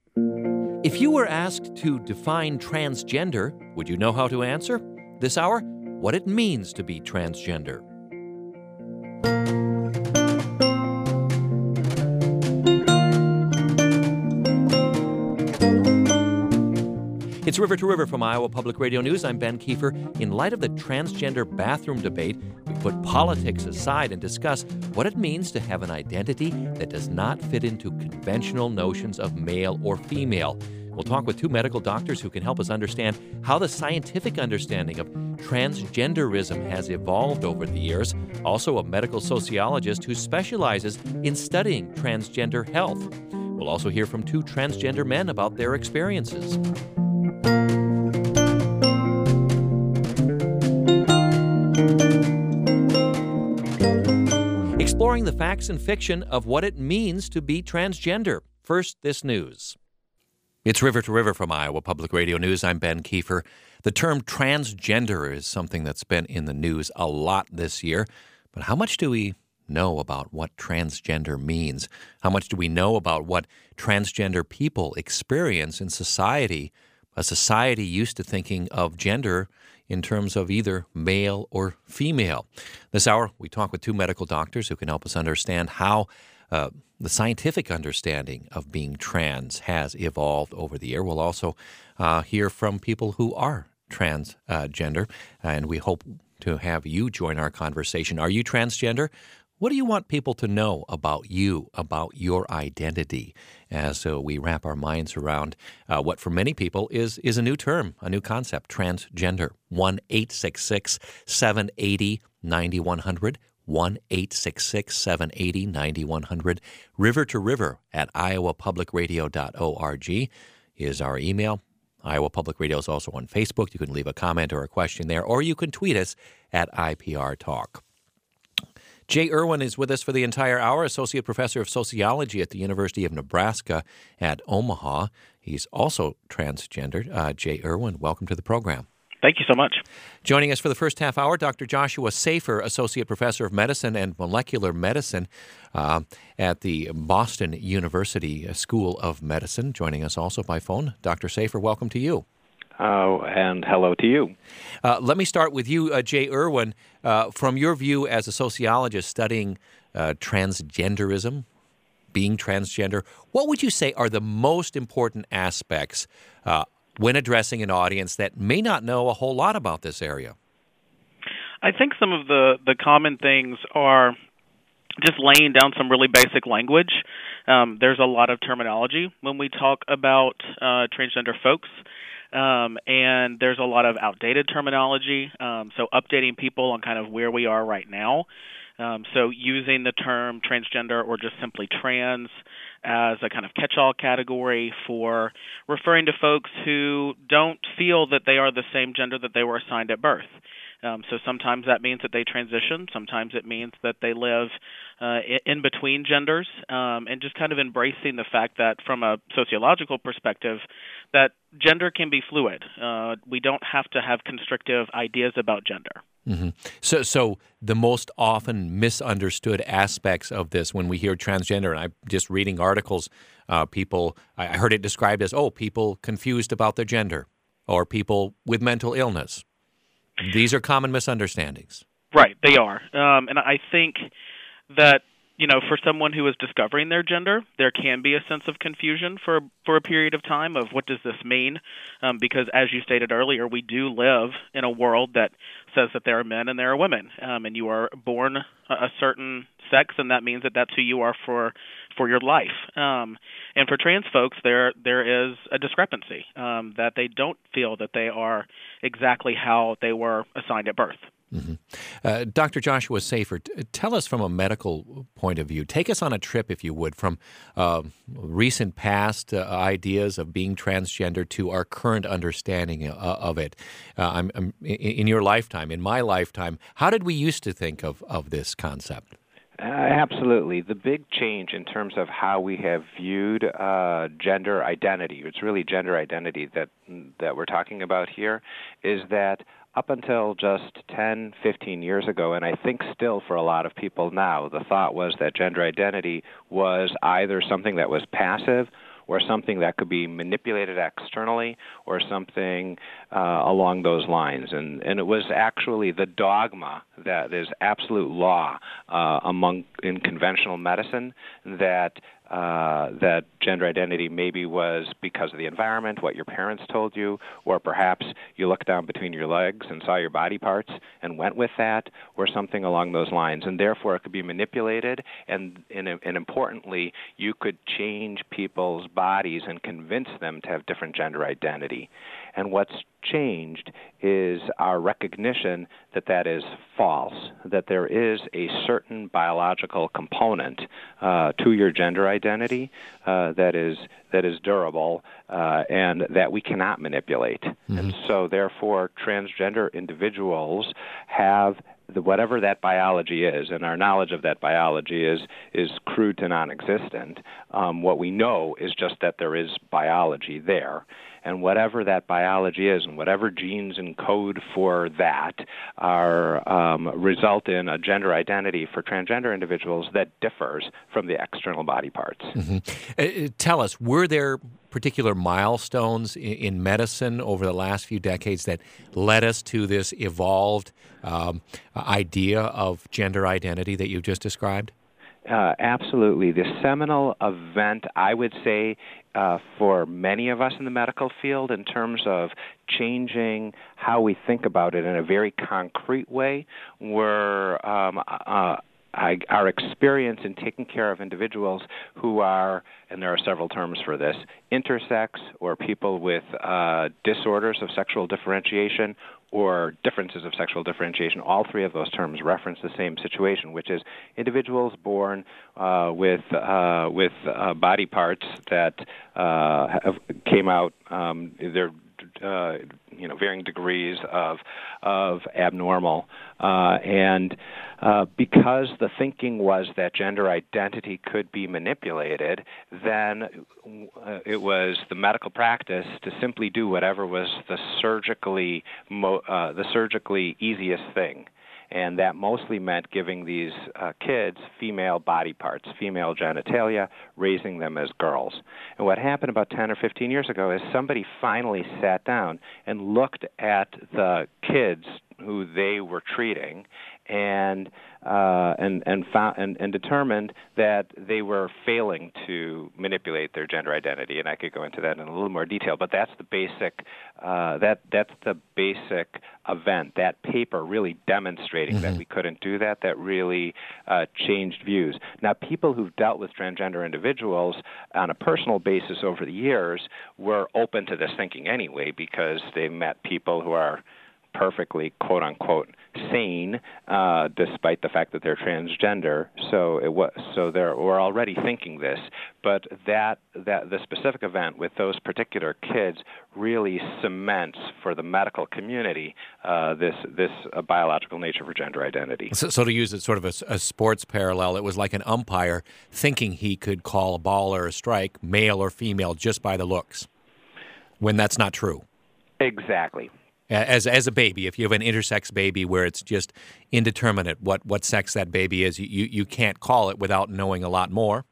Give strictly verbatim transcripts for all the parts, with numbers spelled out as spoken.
If you were asked to define transgender, would you know how to answer? This hour, what it means to be transgender. It's River to River from Iowa Public Radio News. I'm Ben Kiefer. In light of the transgender bathroom debate, we put politics aside and discuss what it means to have an identity that does not fit into conventional notions of male or female. We'll talk with two medical doctors who can help us understand how the scientific understanding of transgenderism has evolved over the years. Also, a medical sociologist who specializes in studying transgender health. We'll also hear from two transgender men about their experiences. Exploring the facts and fiction of what it means to be transgender. First, this news. It's River to River from Iowa Public Radio News. I'm Ben Kiefer. The term transgender is something that's been in the news a lot this year. But how much do we know about what transgender means? How much do we know about what transgender people experience in society? A society used to thinking of gender in terms of either male or female. This hour, we talk with two medical doctors who can help us understand how uh, the scientific understanding of being trans has evolved over the year. We'll also uh, hear from people who are transgender, uh, and we hope to have you join our conversation. Are you transgender? What do you want people to know about you, about your identity, as uh, we wrap our minds around uh, what for many people is is a new term, a new concept, transgender? one eight six six, seven eight zero, nine one zero zero, one eight six six, seven eight zero, nine one zero zero. River to River at iowa public radio dot org is our email. Iowa Public Radio is also on Facebook. You can leave a comment or a question there, or you can tweet us at I P R Talk. Jay Irwin is with us for the entire hour, Associate Professor of Sociology at the University of Nebraska at Omaha. He's also transgendered. Uh, Jay Irwin, welcome to the program. Thank you so much. Joining us for the first half hour, Doctor Joshua Safer, Associate Professor of Medicine and Molecular Medicine uh, at the Boston University School of Medicine. Joining us also by phone, Doctor Safer, welcome to you. Uh, and hello to you. Uh, let me start with you, uh, Jay Irwin. Uh, from your view as a sociologist studying uh, transgenderism, being transgender, what would you say are the most important aspects uh, when addressing an audience that may not know a whole lot about this area? I think some of the, the common things are just laying down some really basic language. Um, there's a lot of terminology when we talk about uh, transgender folks. Um, and there's a lot of outdated terminology, um, so updating people on kind of where we are right now. Um, so using the term transgender or just simply trans as a kind of catch-all category for referring to folks who don't feel that they are the same gender that they were assigned at birth. Um, so sometimes that means that they transition. Sometimes it means that they live uh, in between genders, um, and just kind of embracing the fact that from a sociological perspective, that gender can be fluid. Uh, we don't have to have constrictive ideas about gender. Mm-hmm. So, so the most often misunderstood aspects of this when we hear transgender, and I'm just reading articles, uh, people, I heard it described as, oh, people confused about their gender, or people with mental illness. These are common misunderstandings. Right, they are. Um, and I think that, you know, for someone who is discovering their gender, there can be a sense of confusion for for a period of time of what does this mean? Um, because as you stated earlier, we do live in a world that says that there are men and there are women, um, and you are born a, a certain sex, and that means that that's who you are for for your life. Um, and for trans folks, there there is a discrepancy, um, that they don't feel that they are exactly how they were assigned at birth. Mm-hmm. Uh, Doctor Joshua Safer, t- tell us from a medical point of view. Take us on a trip, if you would, from uh, recent past uh, ideas of being transgender to our current understanding uh, of it. Uh, I'm, I'm, in, in your lifetime, in my lifetime, how did we used to think of, of this concept? Uh, absolutely. The big change in terms of how we have viewed uh, gender identity, it's really gender identity that that we're talking about here, is that up until just ten, fifteen years ago, and I think still for a lot of people now, the thought was that gender identity was either something that was passive or something that could be manipulated externally, or something uh, along those lines. And, and it was actually the dogma that is absolute law uh, among in conventional medicine that Uh, that gender identity maybe was because of the environment, what your parents told you, or perhaps you looked down between your legs and saw your body parts and went with that, or something along those lines. And therefore, it could be manipulated, and, and, and importantly, you could change people's bodies and convince them to have different gender identity. And what's changed is our recognition that that is false, that there is a certain biological component uh, to your gender identity uh, that is that is durable uh, and that we cannot manipulate. Mm-hmm. And so, therefore, transgender individuals have the, whatever that biology is, and our knowledge of that biology is is crude to non-existent. Um, what we know is just that there is biology there. And whatever that biology is, and whatever genes encode for that, are um, result in a gender identity for transgender individuals that differs from the external body parts. Mm-hmm. Uh, tell us, were there particular milestones in, in medicine over the last few decades that led us to this evolved um, idea of gender identity that you just described? Uh, absolutely. The seminal event, I would say, uh, for many of us in the medical field in terms of changing how we think about it in a very concrete way, were um, uh, I, our experience in taking care of individuals who are, and there are several terms for this, intersex, or people with uh, disorders of sexual differentiation, or differences of sexual differentiation. All three of those terms reference the same situation, which is individuals born uh, with uh, with uh, body parts that uh, have, came out. Um, they're uh, you know varying degrees of of abnormal, uh, and uh, because the thinking was that gender identity could be manipulated, then uh, it was the medical practice to simply do whatever was the surgically mo- uh, the surgically easiest thing. And that mostly meant giving these uh, kids female body parts, female genitalia, raising them as girls. And what happened about ten or fifteen years ago is somebody finally sat down and looked at the kids who they were treating and uh, and and, found, and and determined that they were failing to manipulate their gender identity. And I could go into that in a little more detail, but that's the basic uh, that that's the basic event. That paper really demonstrating mm-hmm. that we couldn't do that. That really uh, changed views. Now, people who've dealt with transgender individuals on a personal basis over the years were open to this thinking anyway, because they met people who are perfectly, quote unquote, sane, uh, despite the fact that they're transgender. So it was so they we're already thinking this, but that that the specific event with those particular kids really cements for the medical community uh, this this uh, biological nature for gender identity. So, so to use it sort of a, a sports parallel, it was like an umpire thinking he could call a ball or a strike, male or female, just by the looks, when that's not true. Exactly. As as a baby, if you have an intersex baby where it's just indeterminate what, what sex that baby is, you, you can't call it without knowing a lot more.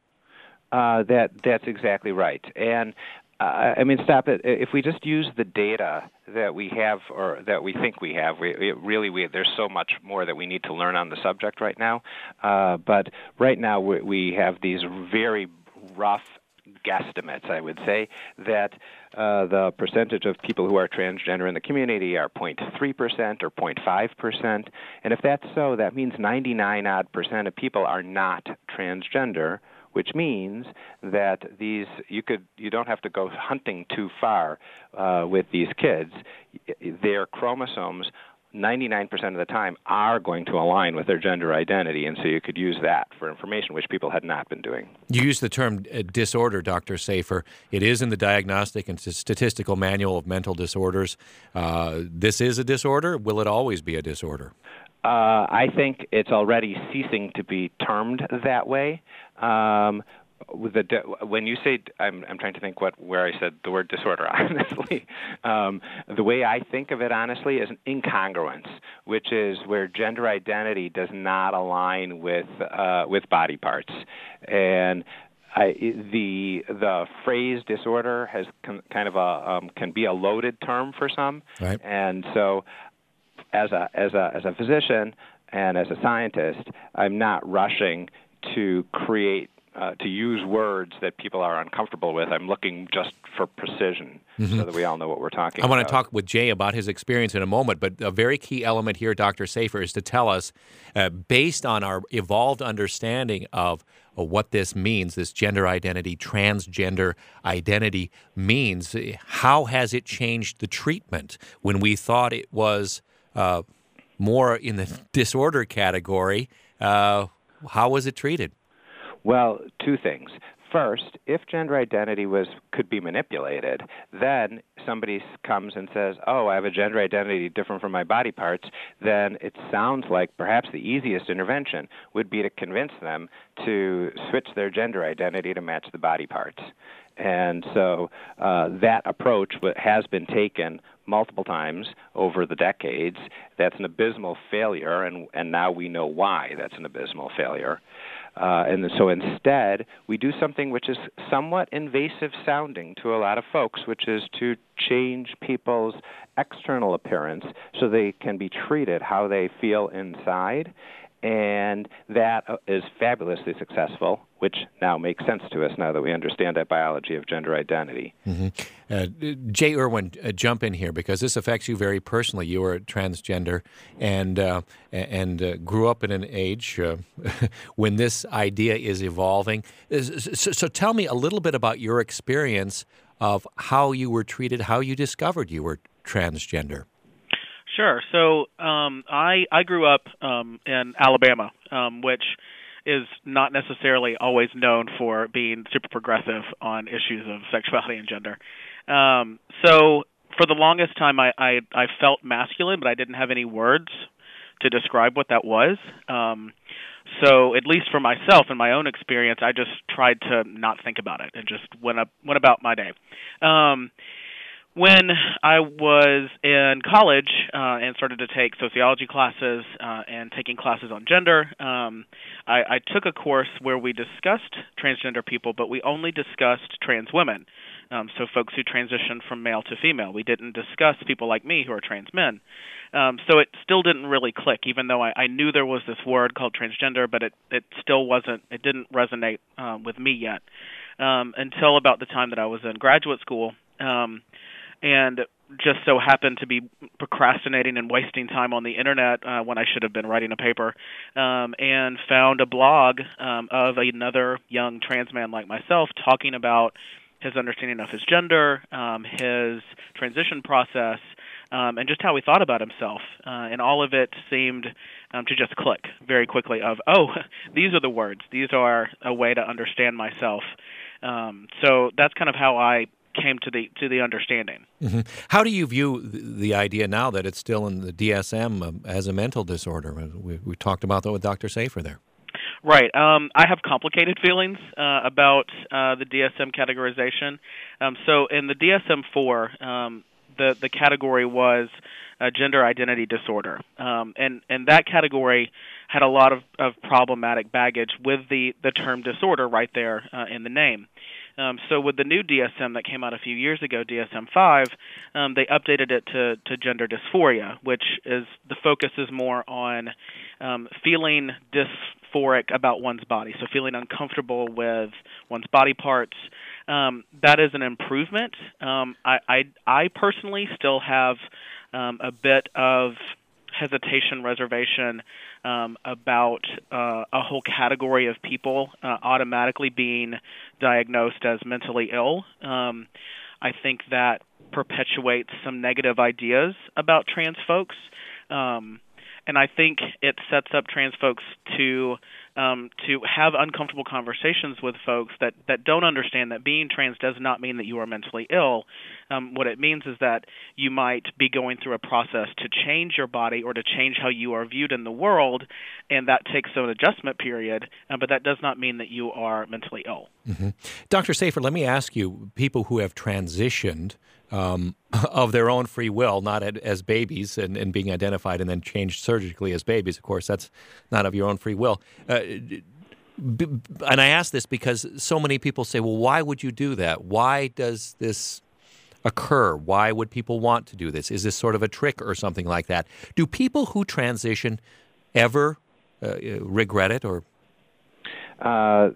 Uh, that that's exactly right. And uh, I mean, stop it. If we just use the data that we have, or that we think we have, we, it really we there's so much more that we need to learn on the subject right now. Uh, but right now we, we have these very rough guesstimates, I would say, that uh, the percentage of people who are transgender in the community are zero point three percent or zero point five percent. And if that's so, that means ninety-nine odd percent of people are not transgender, which means that these you could you don't have to go hunting too far uh, with these kids. Their chromosomes ninety-nine percent of the time are going to align with their gender identity, and so you could use that for information, which people had not been doing. You use the term uh, disorder, Doctor Safer. It is in the Diagnostic and Statistical Manual of Mental Disorders. Uh, this is a disorder. Will it always be a disorder? Uh, I think it's already ceasing to be termed that way. Um, With the when you say, I'm I'm trying to think what where I said the word disorder. Honestly, um, the way I think of it honestly is an incongruence, which is where gender identity does not align with uh, with body parts, and I, the the phrase disorder has con, kind of a um, can be a loaded term for some, right. And so as a as a as a physician and as a scientist, I'm not rushing to create uh, to use words that people are uncomfortable with. I'm looking just for precision, mm-hmm. so that we all know what we're talking about. I about. want to talk with Jay about his experience in a moment, but a very key element here, Doctor Safer, is to tell us, uh, based on our evolved understanding of uh, what this means, this gender identity, transgender identity means, how has it changed the treatment? When we thought it was uh, more in the disorder category, uh, how was it treated? Well, two things. First, if gender identity was could be manipulated, then somebody comes and says, oh, I have a gender identity different from my body parts, then it sounds like perhaps the easiest intervention would be to convince them to switch their gender identity to match the body parts. And so uh, that approach has been taken multiple times over the decades. That's an abysmal failure, and, and now we know why that's an abysmal failure. Uh, and so instead, we do something which is somewhat invasive sounding to a lot of folks, which is to change people's external appearance so they can be treated how they feel inside. And that is fabulously successful, which now makes sense to us now that we understand that biology of gender identity. Mm-hmm. Uh, Jay Irwin, uh, jump in here because this affects you very personally. You are transgender and uh, and uh, grew up in an age uh, when this idea is evolving. So, so tell me a little bit about your experience of how you were treated, how you discovered you were transgender. Sure. So um, I I grew up um, in Alabama, um, which is not necessarily always known for being super progressive on issues of sexuality and gender. Um, so for the longest time, I, I I felt masculine, but I didn't have any words to describe what that was. Um, so at least for myself and my own experience, I just tried to not think about it and just went up went about my day. Um, When I was in college uh, and started to take sociology classes uh, and taking classes on gender, um, I, I took a course where we discussed transgender people, but we only discussed trans women, um, so folks who transitioned from male to female. We didn't discuss people like me who are trans men. Um, so it still didn't really click, even though I, I knew there was this word called transgender, but it, it still wasn't, it didn't resonate uh, with me yet um, until about the time that I was in graduate school. Um, and just so happened to be procrastinating and wasting time on the internet uh, when I should have been writing a paper, um, and found a blog um, of another young trans man like myself talking about his understanding of his gender, um, his transition process, um, and just how he thought about himself. Uh, and all of it seemed um, to just click very quickly of, oh, these are the words. These are a way to understand myself. Um, so that's kind of how I came to the to the understanding. Mm-hmm. How do you view the, the idea now that it's still in the D S M um, as a mental disorder? We, we talked about that with Doctor Safer there. Right. Um, I have complicated feelings uh, about uh, the D S M categorization. Um, so in the D S M four, um, the, the category was uh, gender identity disorder. Um, and, and that category had a lot of, of problematic baggage with the, the term disorder right there uh, in the name. Um, so with the new D S M that came out a few years ago, D S M five, um, they updated it to, to gender dysphoria, which is the focus is more on um, feeling dysphoric about one's body, so feeling uncomfortable with one's body parts. Um, that is an improvement. Um, I, I, I personally still have um, a bit of hesitation, reservation um, about uh, a whole category of people uh, automatically being diagnosed as mentally ill. Um, I think that perpetuates some negative ideas about trans folks, um, and I think it sets up trans folks to um, to have uncomfortable conversations with folks that, that don't understand that being trans does not mean that you are mentally ill. Um, what it means is that you might be going through a process to change your body or to change how you are viewed in the world, and that takes an adjustment period, uh, but that does not mean that you are mentally ill. Mm-hmm. Doctor Safer, let me ask you, people who have transitioned um, of their own free will, not as babies and, and being identified and then changed surgically as babies, of course, that's not of your own free will. Uh, B- and I ask this because so many people say, well, why would you do that? Why does this occur? Why would people want to do this? Is this sort of a trick or something like that? Do people who transition ever uh, regret it or? Uh,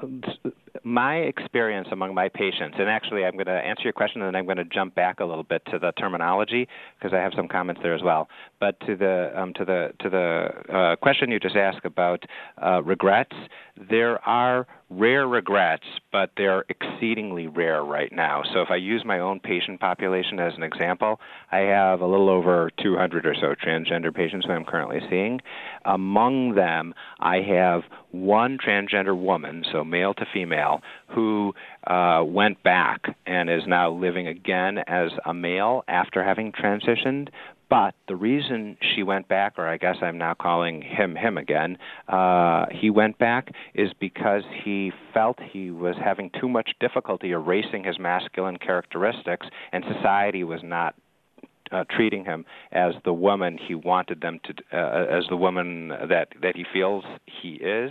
my experience among my patients, and actually I'm going to answer your question and then I'm going to jump back a little bit to the terminology because I have some comments there as well. But to the um, to the to the uh, question you just asked about uh, regrets, there are rare regrets, but they're exceedingly rare right now. So if I use my own patient population as an example, I have a little over two hundred or so transgender patients who I'm currently seeing. Among them, I have one transgender woman, so male to female, who uh, went back and is now living again as a male after having transitioned. But the reason she went back, or I guess I'm now calling him him again, uh, he went back is because he felt he was having too much difficulty erasing his masculine characteristics, and society was not uh, treating him as the woman he wanted them to, uh, as the woman that, that he feels he is.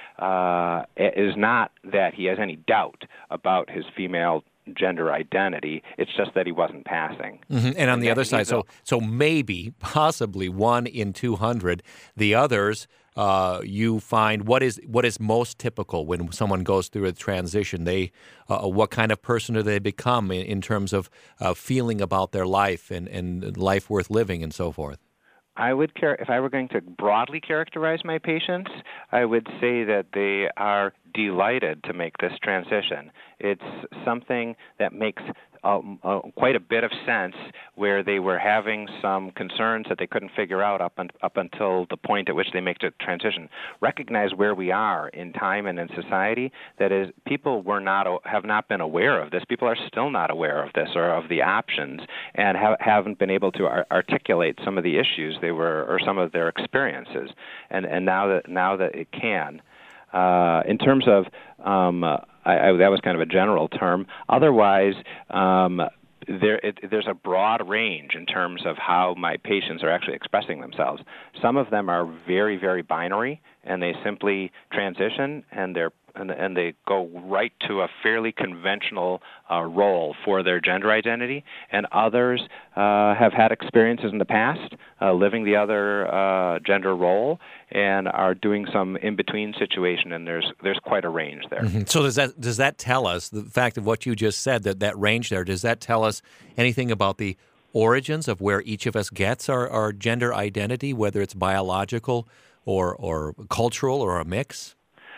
Uh, it is not that he has any doubt about his female gender identity. It's just that he wasn't passing. Mm-hmm. And on and the other side, so so maybe, possibly one in two hundred. The others, uh, you find what is what is most typical when someone goes through a transition. They, uh, what kind of person do they become in, in terms of uh, feeling about their life and, and life worth living and so forth? I would care if I were going to broadly characterize my patients, I would say that they are delighted to make this transition. It's something that makes um, uh, quite a bit of sense, where they were having some concerns that they couldn't figure out up, un- up until the point at which they make the transition. Recognize where we are in time and in society. That is, people were not have not been aware of this. People are still not aware of this or of the options, and ha- haven't been able to ar- articulate some of the issues they were or some of their experiences. And and now that now that it can. Uh, in terms of, um, uh, I, I, that was kind of a general term. Otherwise, um, there, it, there's a broad range in terms of how my patients are actually expressing themselves. Some of them are very, very binary, and they simply transition, and they're and, and they go right to a fairly conventional uh, role for their gender identity. And others uh, have had experiences in the past uh, living the other uh, gender role and are doing some in-between situation, and there's there's quite a range there. Mm-hmm. So does that does that tell us, the fact of what you just said, that that range there, does that tell us anything about the origins of where each of us gets our, our gender identity, whether it's biological or or cultural or a mix?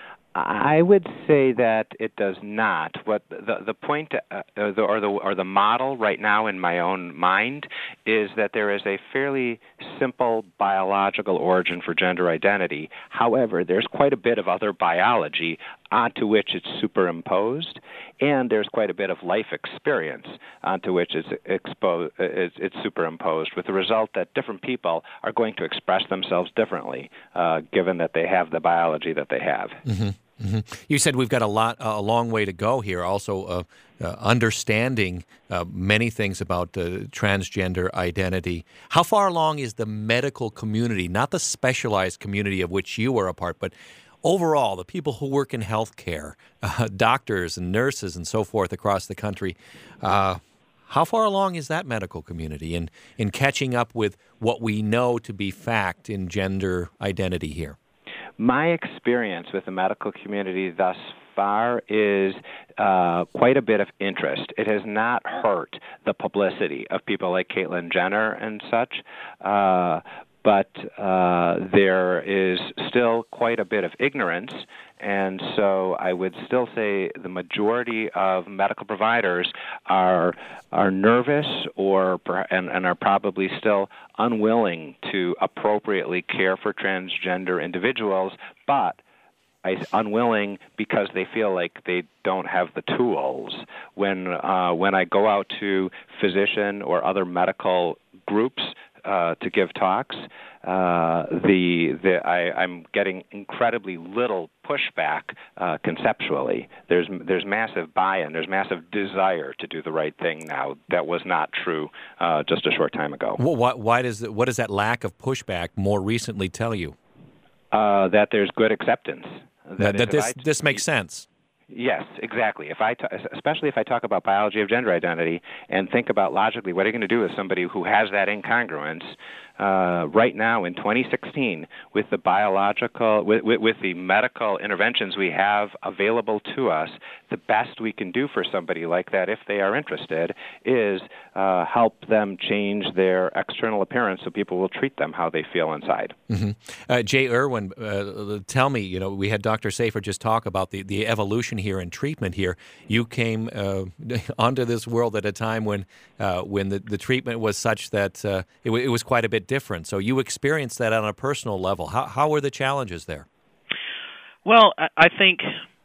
I would say that it does not. What the the point uh, the, or the or the model right now in my own mind is that there is a fairly simple biological origin for gender identity. However, there's quite a bit of other biology onto which it's superimposed, and there's quite a bit of life experience onto which it's exposed. It's, it's superimposed, with the result that different people are going to express themselves differently, uh, given that they have the biology that they have. Mm-hmm. Mm-hmm. You said we've got a lot, uh, a long way to go here. Also, uh, uh, understanding uh, many things about uh, transgender identity. How far along is the medical community, not the specialized community of which you are a part, but overall, the people who work in healthcare, uh, doctors and nurses and so forth across the country? Uh, how far along is that medical community in in catching up with what we know to be fact in gender identity here? My experience with the medical community thus far is uh, quite a bit of interest. It has not hurt the publicity of people like Caitlyn Jenner and such, uh, but uh, there is still quite a bit of ignorance, and so I would still say the majority of medical providers are are nervous or and, and are probably still unwilling to appropriately care for transgender individuals, but I, unwilling because they feel like they don't have the tools. When uh, when I go out to physician or other medical groups uh, to give talks, uh, the the I, I'm getting incredibly little pushback uh, conceptually. There's there's massive buy-in. There's massive desire to do the right thing now. That was not true uh, just a short time ago. Well, why, why does what does that lack of pushback more recently tell you? Uh, that there's good acceptance. that, that this I, this makes sense. Yes, exactly. If I, t- especially if I talk about biology of gender identity and think about logically, what are you going to do with somebody who has that incongruence? Uh, right now, in twenty sixteen, with the biological, with, with, with the medical interventions we have available to us, the best we can do for somebody like that, if they are interested, is uh, help them change their external appearance so people will treat them how they feel inside. Mm-hmm. Uh, Jay Irwin, uh, tell me, you know, we had Doctor Safer just talk about the, the evolution here and treatment here. You came uh, onto this world at a time when uh, when the, the treatment was such that uh, it, w- it was quite a bit different. So you experienced that on a personal level. How how were the challenges there? Well, I think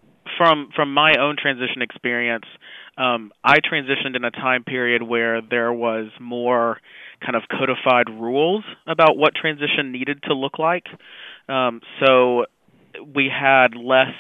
from from my own transition experience, um, I transitioned in a time period where there was more kind of codified rules about what transition needed to look like. Um, so we had less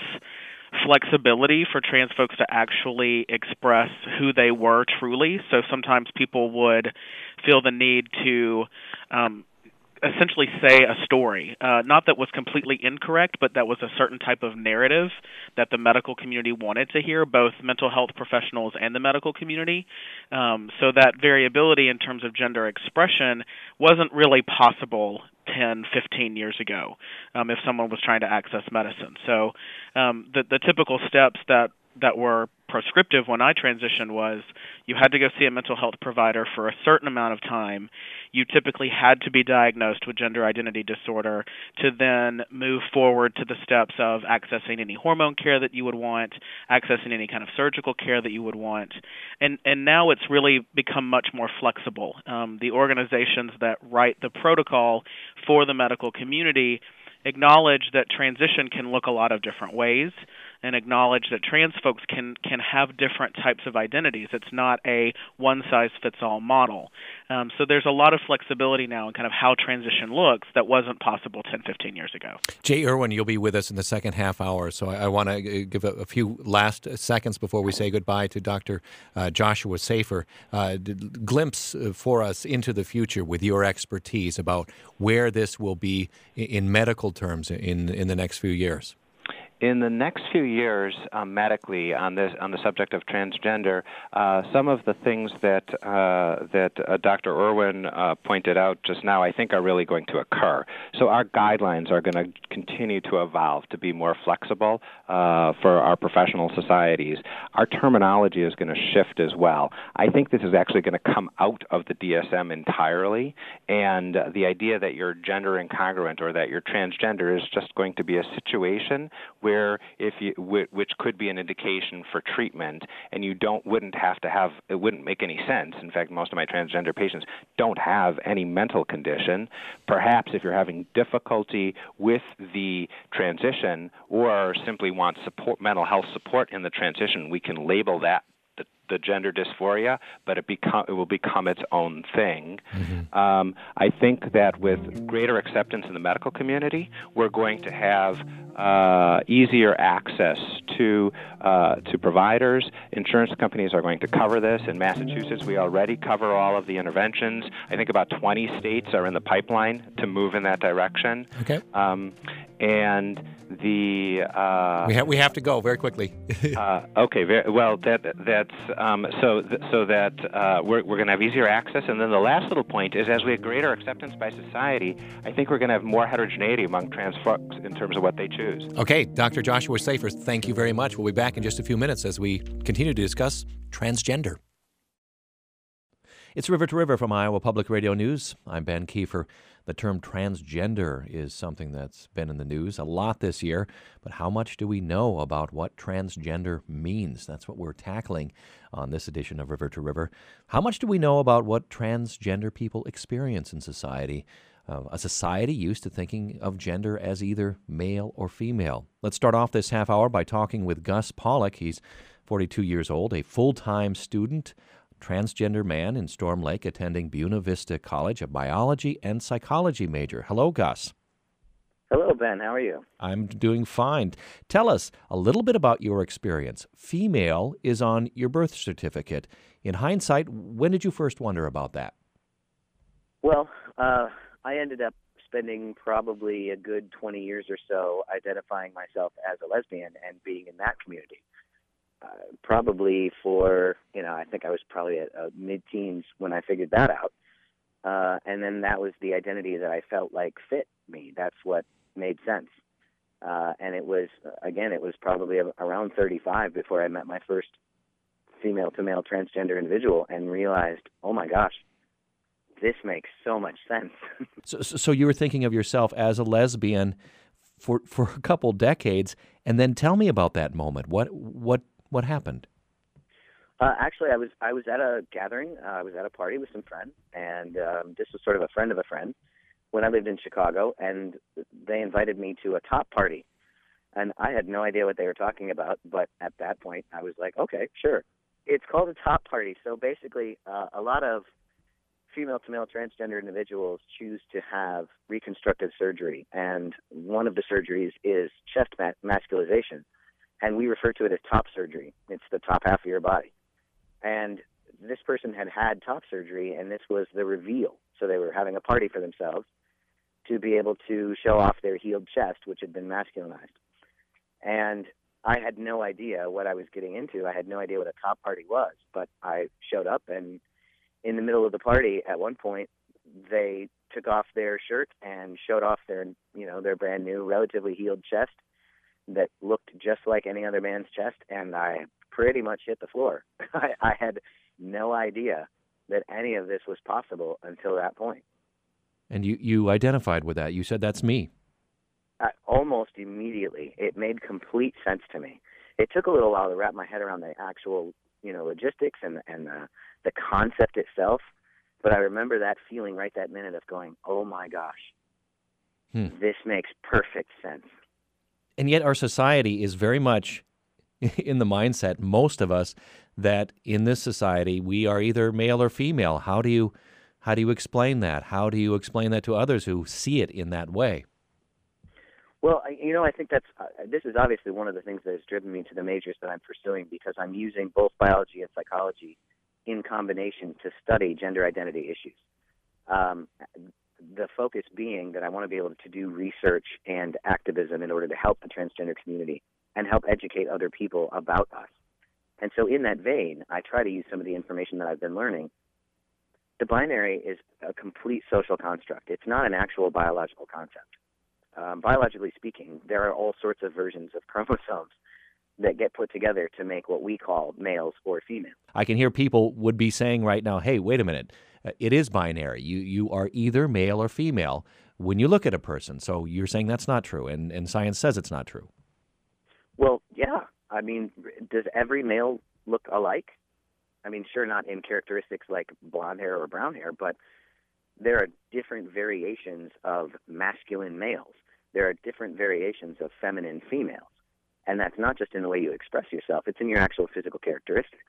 flexibility for trans folks to actually express who they were truly. So sometimes people would feel the need to um, essentially say a story, uh, not that was completely incorrect, but that was a certain type of narrative that the medical community wanted to hear, both mental health professionals and the medical community. Um, so that variability in terms of gender expression wasn't really possible ten, fifteen years ago um, if someone was trying to access medicine. So um, the, the typical steps that that were prescriptive when I transitioned was you had to go see a mental health provider for a certain amount of time. You typically had to be diagnosed with gender identity disorder to then move forward to the steps of accessing any hormone care that you would want, accessing any kind of surgical care that you would want. And and now it's really become much more flexible. Um, the organizations that write the protocol for the medical community acknowledge that transition can look a lot of different ways and acknowledge that trans folks can, can have different types of identities. It's not a one-size-fits-all model. Um, so there's a lot of flexibility now in kind of how transition looks that wasn't possible ten, fifteen years ago. Jay Irwin, you'll be with us in the second half hour, so I, I want to give a, a few last seconds before we say goodbye to Doctor Uh, Joshua Safer. Uh, glimpse for us into the future with your expertise about where this will be in, in medical terms in, in the next few years. In the next few years, uh, medically, on this on the subject of transgender, uh, some of the things that uh, that uh, Doctor Irwin uh, pointed out just now, I think, are really going to occur. So our guidelines are going to continue to evolve to be more flexible uh, for our professional societies. Our terminology is going to shift as well. I think this is actually going to come out of the D S M entirely, and uh, the idea that you're gender incongruent or that you're transgender is just going to be a situation where where if you, which could be an indication for treatment, and you don't wouldn't have to have it wouldn't make any sense. In fact, most of my transgender patients don't have any mental condition. Perhaps if you're having difficulty with the transition or simply want support, mental health support in the transition, we can label that the, the gender dysphoria, but it become it will become its own thing. Mm-hmm. Um, I think that with greater acceptance in the medical community, we're going to have uh, easier access to uh, to providers. Insurance companies are going to cover this. In Massachusetts, we already cover all of the interventions. I think about twenty states are in the pipeline to move in that direction. Okay. Um, and the uh, we have we have to go very quickly. uh, okay. Very, well, that that's um, so th- so that uh, we're we're going to have easier access. And then the last little point is, as we have greater acceptance by society, I think we're going to have more heterogeneity among trans folks in terms of what they choose. Okay, Doctor Joshua Safer, thank you very much. We'll be back in just a few minutes as we continue to discuss transgender. It's River to River from Iowa Public Radio News. I'm Ben Kiefer. The term transgender is something that's been in the news a lot this year, but how much do we know about what transgender means? That's what we're tackling on this edition of River to River. How much do we know about what transgender people experience in society? Uh, a society used to thinking of gender as either male or female. Let's start off this half hour by talking with Gus Pollock. He's forty-two years old, a full-time student, transgender man in Storm Lake, attending Buena Vista College, a biology and psychology major. Hello, Gus. Hello, Ben. How are you? I'm doing fine. Tell us a little bit about your experience. Female is on your birth certificate. In hindsight, when did you first wonder about that? Well, uh, I ended up spending probably a good twenty years or so identifying myself as a lesbian and being in that community. Uh, probably for, you know, I think I was probably at uh, mid-teens when I figured that out. Uh, and then that was the identity that I felt like fit me. That's what made sense. Uh, and it was, again, it was probably around thirty-five before I met my first female-to-male transgender individual and realized, oh my gosh, this makes so much sense. so, so you were thinking of yourself as a lesbian for for a couple decades, and then tell me about that moment. What what what happened? Uh, actually, I was I was at a gathering. Uh, I was at a party with some friends, and um, this was sort of a friend of a friend when I lived in Chicago, and they invited me to a top party. And I had no idea what they were talking about, but at that point, I was like, okay, sure. It's called a top party. So basically, uh, a lot of female-to-male transgender individuals choose to have reconstructive surgery, and one of the surgeries is chest ma- masculization, and we refer to it as top surgery. It's the top half of your body. And this person had had top surgery, and this was the reveal. So they were having a party for themselves to be able to show off their healed chest, which had been masculinized. And I had no idea what I was getting into. I had no idea what a top party was, but I showed up, and in the middle of the party, at one point, they took off their shirt and showed off their, you know, their brand new, relatively healed chest that looked just like any other man's chest, and I pretty much hit the floor. I, I had no idea that any of this was possible until that point. And you, you identified with that. You said, that's me. I, almost immediately. It made complete sense to me. It took a little while to wrap my head around the actual, you know, logistics and, and the, the concept itself, but I remember that feeling right that minute of going, oh my gosh, hmm. this makes perfect sense. And yet our society is very much in the mindset, most of us, that in this society we are either male or female. How do you how do you explain that? How do you explain that to others who see it in that way? Well, you know, I think that's uh, this is obviously one of the things that has driven me to the majors that I'm pursuing, because I'm using both biology and psychology in combination to study gender identity issues. Um, the focus being that I want to be able to do research and activism in order to help the transgender community and help educate other people about us. And so in that vein, I try to use some of the information that I've been learning. The binary is a complete social construct. It's not an actual biological concept. Um, biologically speaking, there are all sorts of versions of chromosomes that get put together to make what we call males or females. I can hear people would be saying right now, hey, wait a minute, it is binary. You you are either male or female when you look at a person. So you're saying that's not true, and, and science says it's not true. Well, yeah. I mean, does every male look alike? I mean, sure, not in characteristics like blonde hair or brown hair, but there are different variations of masculine males. There are different variations of feminine females. And that's not just in the way you express yourself, it's in your actual physical characteristics.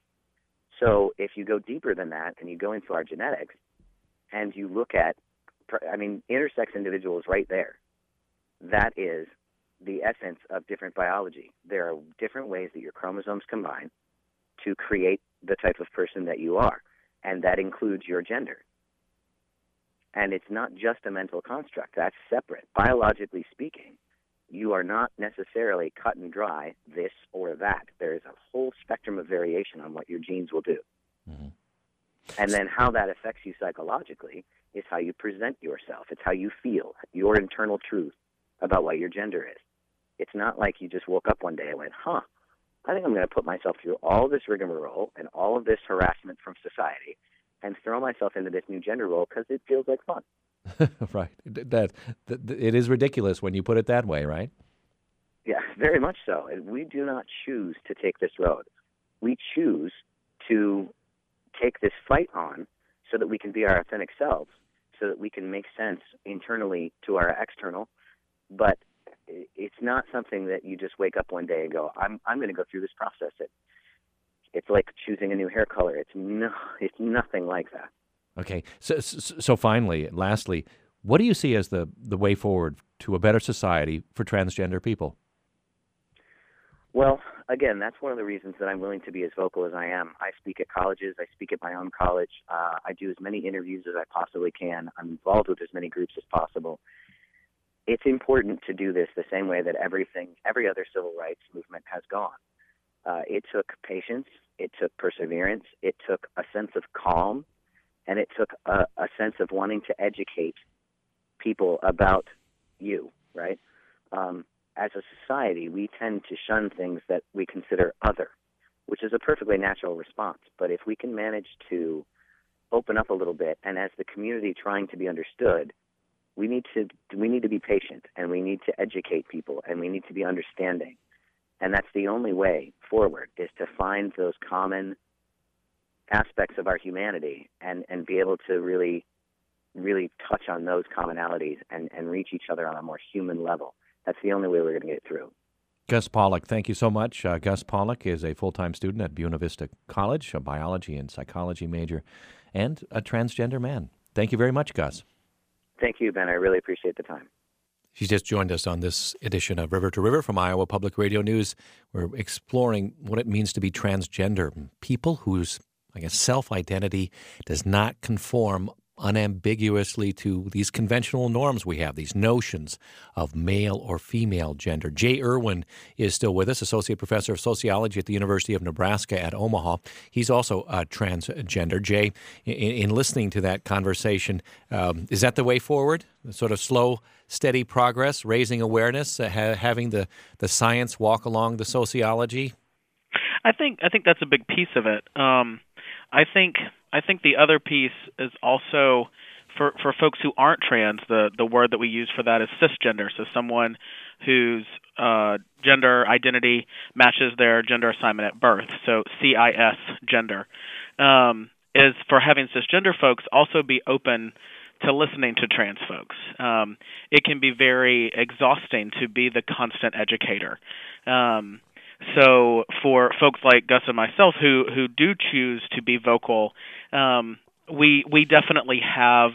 So if you go deeper than that and you go into our genetics and you look at, I mean, intersex individuals right there, that is the essence of different biology. There are different ways that your chromosomes combine to create the type of person that you are, and that includes your gender. And it's not just a mental construct. That's separate. Biologically speaking, you are not necessarily cut and dry this or that. There is a whole spectrum of variation on what your genes will do. Mm-hmm. And then how that affects you psychologically is how you present yourself. It's how you feel, your internal truth about what your gender is. It's not like you just woke up one day and went, huh, I think I'm going to put myself through all this rigmarole and all of this harassment from society and throw myself into this new gender role because it feels like fun. Right. That, that it is ridiculous when you put it that way, right? Yeah, very much so. And we do not choose to take this road. We choose to take this fight on so that we can be our authentic selves, so that we can make sense internally to our external. But it's not something that you just wake up one day and go, I'm I'm going to go through this process. It, it's like choosing a new hair color. It's no, it's nothing like that. Okay. So, so, so finally, lastly, what do you see as the, the way forward to a better society for transgender people? Well, again, that's one of the reasons that I'm willing to be as vocal as I am. I speak at colleges. I speak at my own college. Uh, I do as many interviews as I possibly can. I'm involved with as many groups as possible. it's important to do this the same way that everything, every other civil rights movement has gone. Uh, it took patience, it took perseverance, it took a sense of calm, and it took a, a sense of wanting to educate people about you, right? Um, as a society, we tend to shun things that we consider other, which is a perfectly natural response. But if we can manage to open up a little bit, and as the community trying to be understood, we need to we need to be patient, and we need to educate people, and we need to be understanding. And that's the only way forward, is to find those common aspects of our humanity and, and be able to really, really touch on those commonalities and, and reach each other on a more human level. That's the only way we're going to get through. Gus Pollock, thank you so much. Uh, Gus Pollock is a full-time student at Buena Vista College, a biology and psychology major, and a transgender man. Thank you very much, Gus. Thank you, Ben. I really appreciate the time. She's just joined us on this edition of River to River from Iowa Public Radio News. We're exploring what it means to be transgender, people whose, I guess, self-identity does not conform unambiguously to these conventional norms we have, these notions of male or female gender. Jay Irwin is still with us, Associate Professor of Sociology at the University of Nebraska at Omaha. He's also uh, transgender. Jay, in, in listening to that conversation, um, is that the way forward? Sort of slow, steady progress, raising awareness, uh, ha- having the, the science walk along the sociology? I think I think that's a big piece of it. Um, I think I think the other piece is also for for folks who aren't trans. The the word that we use for that is cisgender. So someone whose uh, gender identity matches their gender assignment at birth. So C I S gender um, is for having cisgender folks also be open to listening to trans folks. Um, it can be very exhausting to be the constant educator. Um, So for folks like Gus and myself who, who do choose to be vocal, um, we we definitely have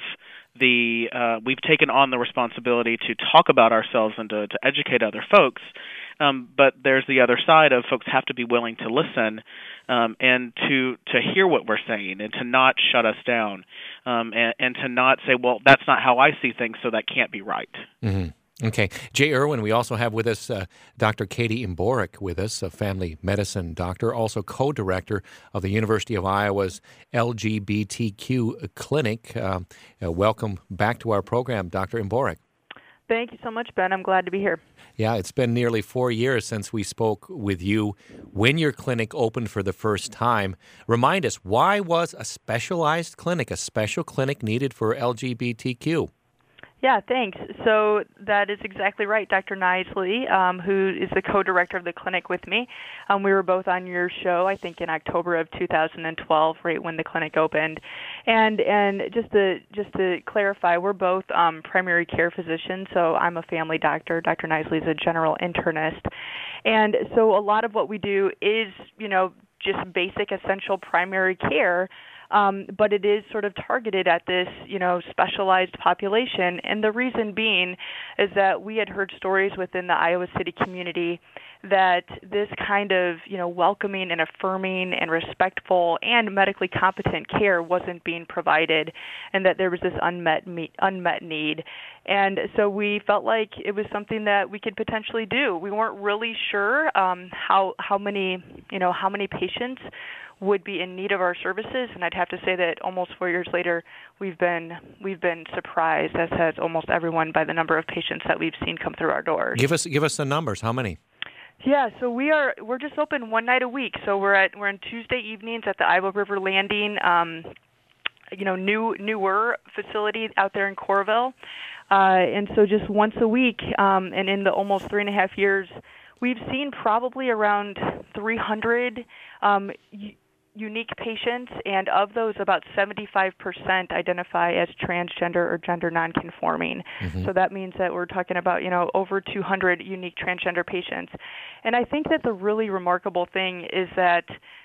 the uh, we've taken on the responsibility to talk about ourselves and to, to educate other folks. Um, but there's the other side of folks have to be willing to listen um, and to to hear what we're saying and to not shut us down um, and, and to not say, well, that's not how I see things, so that can't be right. Mm-hmm. Okay. Jay Irwin, we also have with us uh, Doctor Katie Mborick with us, a family medicine doctor, also co-director of the University of Iowa's L G B T Q clinic. Uh, uh, welcome back to our program, Doctor Mborick. Thank you so much, Ben. I'm glad to be here. Yeah, it's been nearly four years since we spoke with you when your clinic opened for the first time. Remind us, why was a specialized clinic, a special clinic needed for L G B T Q? Yeah, thanks. So that is exactly right. Doctor Knisely, um, who is the co-director of the clinic with me, um, we were both on your show, I think, in October of two thousand twelve, right when the clinic opened. And and just to just to clarify, we're both um, primary care physicians. So I'm a family doctor. Doctor Knisely is a general internist. And so a lot of what we do is, you know, just basic, essential primary care. Um, but it is sort of targeted at this, you know, specialized population. And the reason being is that we had heard stories within the Iowa City community that this kind of, you know, welcoming and affirming and respectful and medically competent care wasn't being provided, and that there was this unmet me- unmet need. And so we felt like it was something that we could potentially do. We weren't really sure um, how how many, you know, how many patients would be in need of our services, and I'd have to say that almost four years later, we've been we've been surprised, as has almost everyone, by the number of patients that we've seen come through our doors. Give us give us the numbers. How many? Yeah, so we are we're just open one night a week. So we're at we're on Tuesday evenings at the Iowa River Landing, um, you know, new newer facility out there in Coralville, uh, and so just once a week, um, and in the almost three and a half years, we've seen probably around three hundred. Um, unique patients, and of those, about seventy-five percent identify as transgender or gender nonconforming. Mm-hmm. So that means that we're talking about, you know, over two hundred unique transgender patients. And I think that the really remarkable thing is that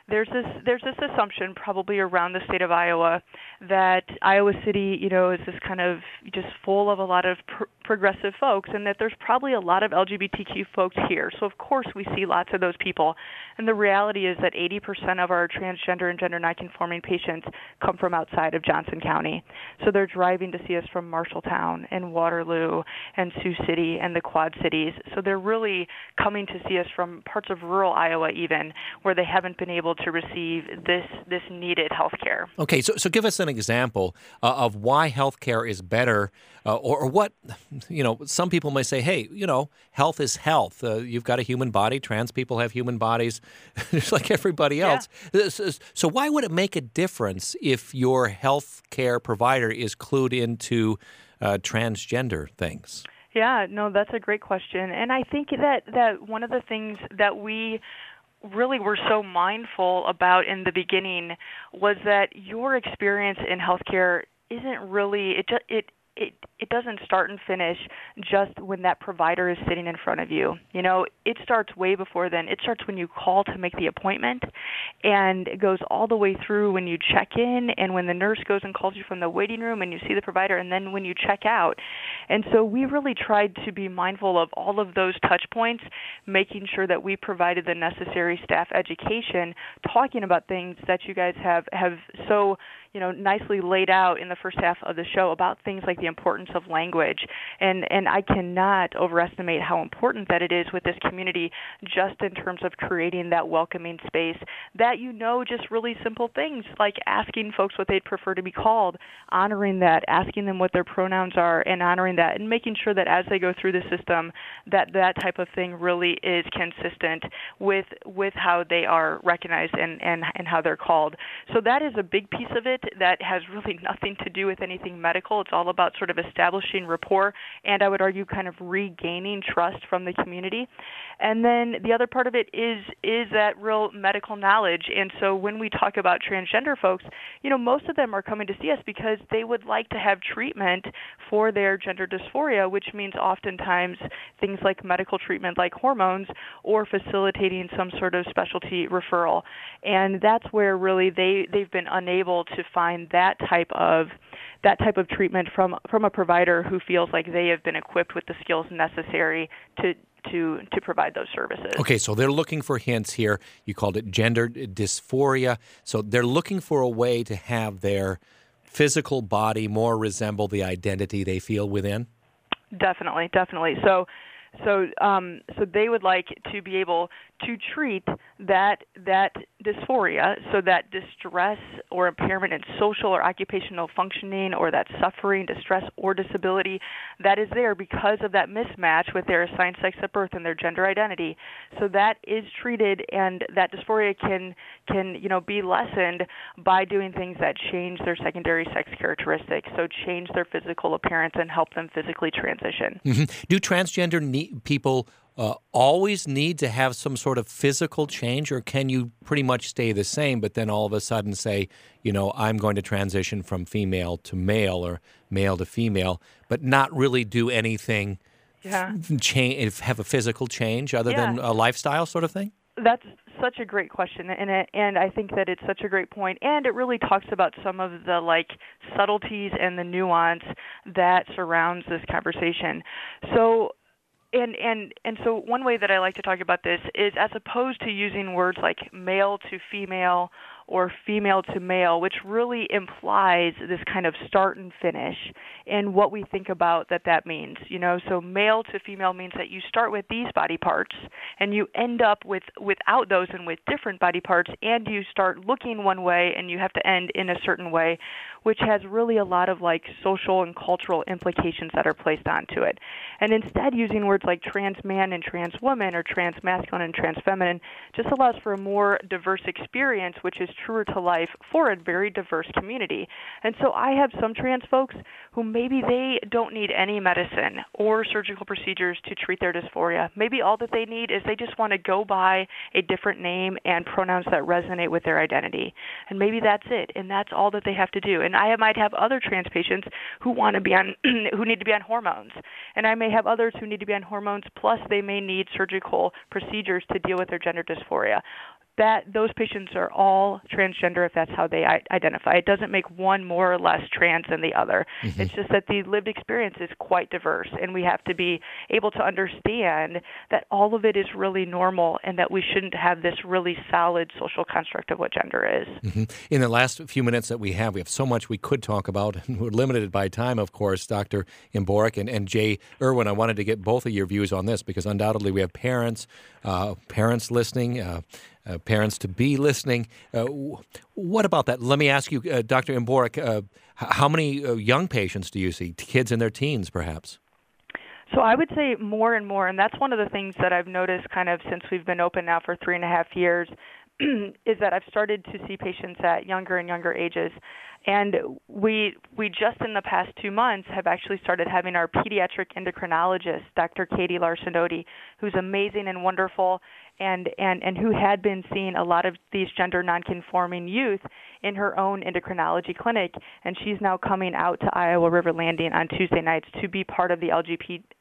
there's this there's this assumption probably around the state of Iowa that Iowa City, you know, is this kind of just full of a lot of pr- progressive folks, and that there's probably a lot of L G B T Q folks here. So of course we see lots of those people. And the reality is that eighty percent of our transgender and gender nonconforming patients come from outside of Johnson County. So they're driving to see us from Marshalltown and Waterloo and Sioux City and the Quad Cities. So they're really coming to see us from parts of rural Iowa even, where they haven't been able to receive this this needed health care. Okay, so so give us an example uh, of why health care is better, uh, or, or what, you know, some people may say, hey, you know, health is health. Uh, you've got a human body. Trans people have human bodies just like everybody else. Yeah. So, so why would it make a difference if your health care provider is clued into uh, transgender things? Yeah, no, that's a great question. And I think that, that one of the things that we really were so mindful about in the beginning was that your experience in healthcare isn't really, it just, it, it, it doesn't start and finish just when that provider is sitting in front of you. You know, it starts way before then. It starts when you call to make the appointment, and it goes all the way through when you check in and when the nurse goes and calls you from the waiting room and you see the provider, and then when you check out. And so we really tried to be mindful of all of those touch points, making sure that we provided the necessary staff education, talking about things that you guys have, have so you know, nicely laid out in the first half of the show about things like the importance of language. And, and I cannot overestimate how important that it is with this community, just in terms of creating that welcoming space that, you know, just really simple things like asking folks what they'd prefer to be called, honoring that, asking them what their pronouns are, and honoring that, and making sure that as they go through the system, that that type of thing really is consistent with with how they are recognized and, and, and how they're called. So that is a big piece of it that has really nothing to do with anything medical. It's all about sort of establishing rapport and, I would argue, kind of regaining trust from the community. And then the other part of it is is that real medical knowledge. And so when we talk about transgender folks, you know, most of them are coming to see us because they would like to have treatment for their gender dysphoria, which means oftentimes things like medical treatment like hormones or facilitating some sort of specialty referral. And that's where really they, they've been unable to find that type of that type of treatment from from a provider who feels like they have been equipped with the skills necessary to to to provide those services. Okay, so they're looking for hints here. You called it gender dysphoria. So they're looking for a way to have their physical body more resemble the identity they feel within? Definitely, definitely. So So, um, so they would like to be able to treat that that dysphoria, so that distress or impairment in social or occupational functioning, or that suffering, distress, or disability that is there because of that mismatch with their assigned sex at birth and their gender identity. So that is treated, and that dysphoria can can you know be lessened by doing things that change their secondary sex characteristics, so change their physical appearance and help them physically transition. Mm-hmm. Do transgender ne- people uh, always need to have some sort of physical change, or can you pretty much stay the same, but then all of a sudden say, you know, I'm going to transition from female to male or male to female, but not really do anything, yeah. change, have a physical change other yeah. than a lifestyle sort of thing? That's such a great question, and it, and I think that it's such a great point, and it really talks about some of the like subtleties and the nuance that surrounds this conversation. So, and and and so one way that I like to talk about this is, as opposed to using words like male to female or female to male, which really implies this kind of start and finish, and what we think about that that means. You know, so male to female means that you start with these body parts and you end up with without those and with different body parts, and you start looking one way and you have to end in a certain way, which has really a lot of like social and cultural implications that are placed onto it. And instead, using words like trans man and trans woman, or trans masculine and trans feminine, just allows for a more diverse experience, which is truer to life for a very diverse community. And so I have some trans folks who maybe they don't need any medicine or surgical procedures to treat their dysphoria. Maybe all that they need is they just want to go by a different name and pronouns that resonate with their identity. And maybe that's it, and that's all that they have to do. And I might have other trans patients who want to be on, who need to be on hormones. And I may have others who need to be on hormones, plus they may need surgical procedures to deal with their gender dysphoria. that those patients are all transgender if that's how they I- identify. It doesn't make one more or less trans than the other. Mm-hmm. It's just that the lived experience is quite diverse, and we have to be able to understand that all of it is really normal and that we shouldn't have this really solid social construct of what gender is. Mm-hmm. In the last few minutes that we have, we have so much we could talk about, and we're limited by time, of course, Doctor Imboric and, and Jay Irwin. I wanted to get both of your views on this because undoubtedly we have parents, uh, parents listening, uh, uh, parents to be listening. Uh, what about that? Let me ask you, uh, Doctor Imboric, uh, how many uh, young patients do you see, kids in their teens perhaps? So I would say more and more, and that's one of the things that I've noticed kind of since we've been open now for three and a half years, is that I've started to see patients at younger and younger ages. And we we just in the past two months have actually started having our pediatric endocrinologist, Doctor Katie Larsenodi, who's amazing and wonderful, and, and, and who had been seeing a lot of these gender nonconforming youth in her own endocrinology clinic. And she's now coming out to Iowa River Landing on Tuesday nights to be part of the L G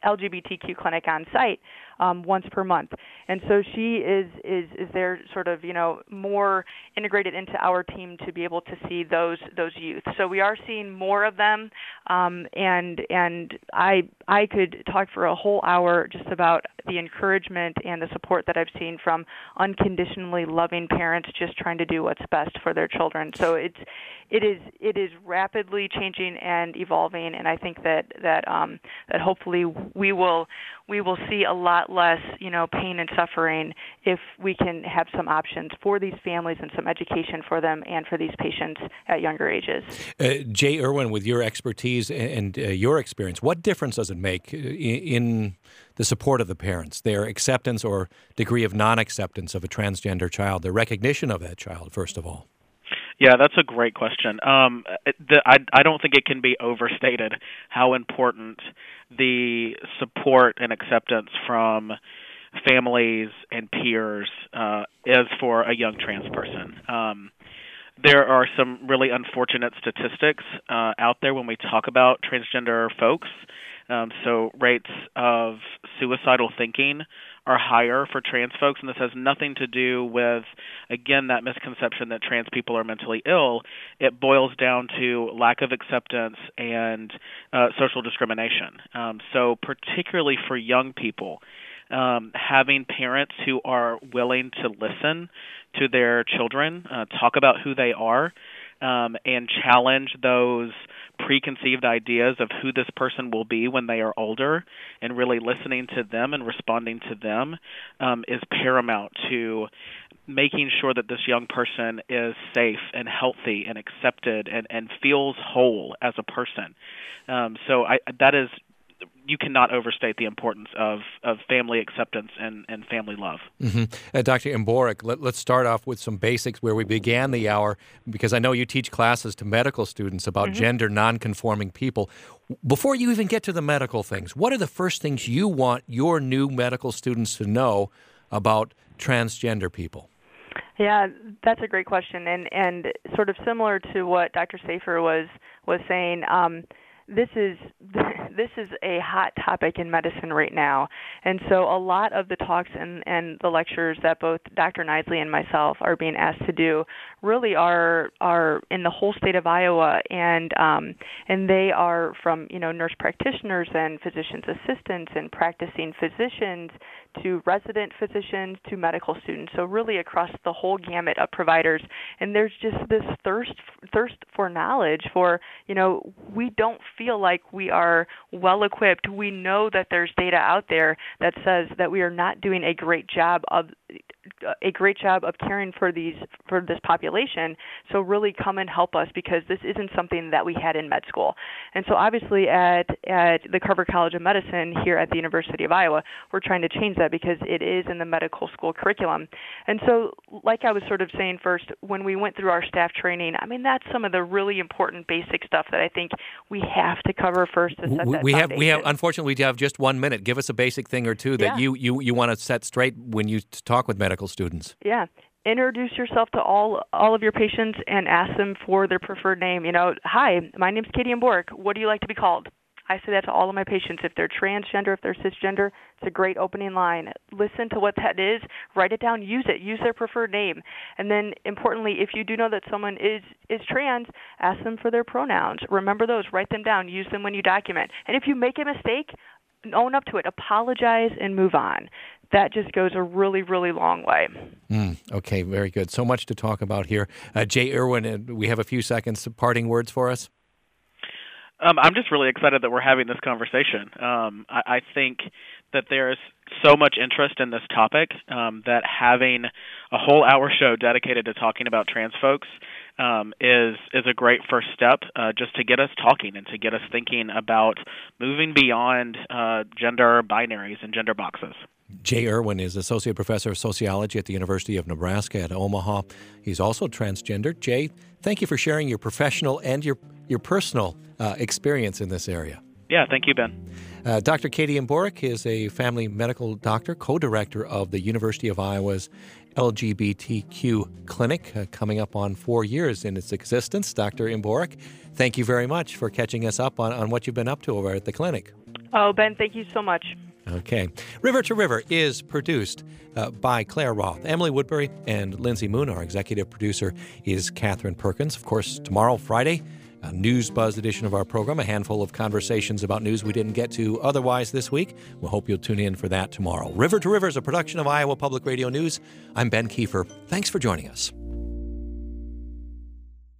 B T Q clinic on site um, once per month. And so she is, is, is there sort of, you know, more integrated into our team to be able to see those those youth. So we are seeing more of them, um, and and I I could talk for a whole hour just about the encouragement and the support that I've seen from unconditionally loving parents just trying to do what's best for their children. So it's it is it is rapidly changing and evolving, and I think that that um, that hopefully we will we will see a lot less, you know, pain and suffering if we can have some options for these families and some education for them and for these patients at younger ages. Uh, Jay Irwin, with your expertise and uh, your experience, what difference does it make in, in the support of the parents, their acceptance or degree of non-acceptance of a transgender child, their recognition of that child, first of all? Yeah, that's a great question. Um, the, I, I don't think it can be overstated how important the support and acceptance from families and peers uh, is for a young trans person. Um, there are some really unfortunate statistics uh, out there when we talk about transgender folks. Um, so rates of suicidal thinking are higher for trans folks, and this has nothing to do with, again, that misconception that trans people are mentally ill. It boils down to lack of acceptance and uh, social discrimination. Um, so particularly for young people, um, having parents who are willing to listen to their children, uh, talk about who they are, um, and challenge those preconceived ideas of who this person will be when they are older, and really listening to them and responding to them um, is paramount to making sure that this young person is safe and healthy and accepted and, and feels whole as a person. Um, so I, that is, you cannot overstate the importance of, of family acceptance and, and family love. Mm-hmm. Uh, Doctor Imboric, let, let's start off with some basics where we began the hour, because I know you teach classes to medical students about mm-hmm. gender nonconforming people. Before you even get to the medical things, what are the first things you want your new medical students to know about transgender people? Yeah, that's a great question, and, and sort of similar to what Doctor Safer was was saying. Um, This is this is a hot topic in medicine right now, and so a lot of the talks and, and the lectures that both Doctor Knisley and myself are being asked to do really are are in the whole state of Iowa, and um, and they are from you know nurse practitioners and physicians assistants and practicing physicians to resident physicians to medical students. So really across the whole gamut of providers, and there's just this thirst thirst for knowledge. For you know we don't feel like we are well equipped. We know that there's data out there that says that we are not doing a great job of a great job of caring for these for this population. So really come and help us, because this isn't something that we had in med school. And so obviously at at the Carver College of Medicine here at the University of Iowa, we're trying to change that because it is in the medical school curriculum. And so like I was sort of saying first, when we went through our staff training, I mean that's some of the really important basic stuff that I think we have to cover first to set we, that we foundation. have we have unfortunately we have just one minute. Give us a basic thing or two that yeah. you, you, you want to set straight when you talk with medical students. Yeah. Introduce yourself to all all of your patients and ask them for their preferred name. You know, hi, my name's Katie Imboric. What do you like to be called? I say that to all of my patients. If they're transgender, if they're cisgender, it's a great opening line. Listen to what that is, write it down, use it, use their preferred name. And then importantly, if you do know that someone is, is trans, ask them for their pronouns. Remember those, write them down, use them when you document. And if you make a mistake, own up to it, apologize, and move on. That just goes a really, really long way. Mm, okay, very good. So much to talk about here. Uh, Jay Irwin, uh, we have a few seconds. Parting words for us? Um, I'm just really excited that we're having this conversation. Um, I, I think that there's so much interest in this topic um, that having a whole hour show dedicated to talking about trans folks um, is is a great first step uh, just to get us talking and to get us thinking about moving beyond uh, gender binaries and gender boxes. Jay Irwin is Associate Professor of Sociology at the University of Nebraska at Omaha. He's also transgender. Jay, thank you for sharing your professional and your, your personal uh, experience in this area. Yeah, thank you, Ben. Uh, Doctor Katie Mborick is a family medical doctor, co-director of the University of Iowa's L G B T Q clinic, uh, coming up on four years in its existence. Doctor Mborick, thank you very much for catching us up on, on what you've been up to over at the clinic. Oh, Ben, thank you so much. Okay. River to River is produced uh, by Claire Roth, Emily Woodbury, and Lindsay Moon. Our executive producer is Catherine Perkins. Of course, tomorrow, Friday, a News Buzz edition of our program, a handful of conversations about news we didn't get to otherwise this week. We'll hope you'll tune in for that tomorrow. River to River is a production of Iowa Public Radio News. I'm Ben Kiefer. Thanks for joining us.